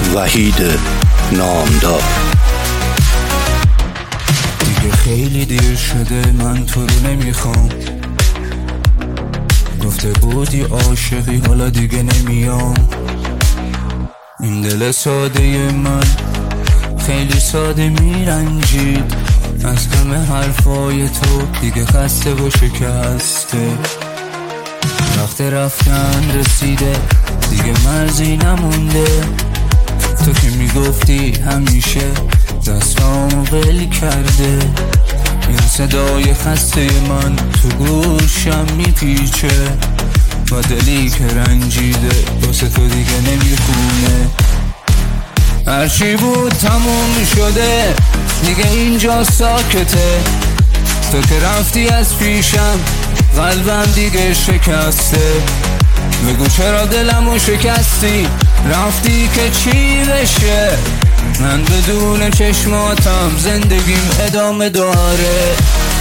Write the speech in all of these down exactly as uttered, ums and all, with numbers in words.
وحید نامدار. دیگه خیلی دیر شده، من تو رو نمیخوام. گفته بودی عاشقی، حالا دیگه نمیام. این دل ساده من خیلی ساده میرنجید از همه حرفای تو، دیگه خسته و شکسته. وقت رفتن رسیده، دیگه مرزی نمونده. تو که میگفتی همیشه دستامو ول کرده. این صدای خسته من تو گوشم میپیچه، با دلی که رنجیده واسه تو دیگه نمیخونه. هرچی بود تموم شده، دیگه اینجا ساکته. تو که رفتی از پیشم، قلبم دیگه شکسته. بگو چرا دلمو شکستی، رفتی که چی بشه؟ من بدون چشماتم زندگیم ادامه داره.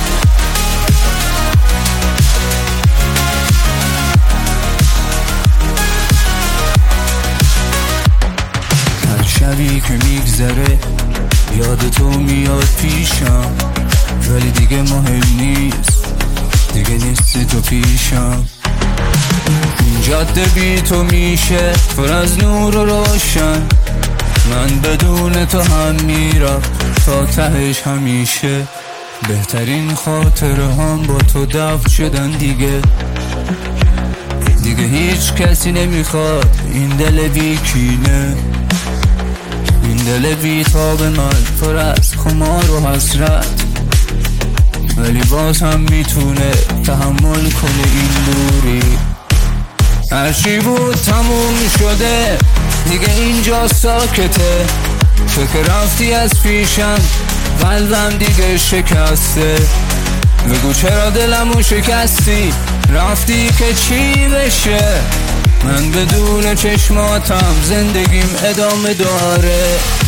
هر شبی که میگذره یاد تو میاد پیشم، ولی دیگه مهم نیست، دیگه نیستی تو پیشم. این جاده بی تو میشه پر از نور و روشن. من بدون تو هم میرم تا تهش همیشه. بهترین خاطره هم با تو دفن شدن دیگه. دیگه هیچ کسی نمیخواد این دل بی کینه. این دل بی تاب من پر از خمار و حسرت، ولی باز هم میتونه تحمل کنه این دوری. هرچی بود تموم شده، دیگه اینجا ساکته. تو که رفتی از پیشم، قلبم دیگه شکسته. بگو چرا دلمو شکستی، رفتی که چی بشه؟ من بدون چشماتم زندگیم ادامه داره.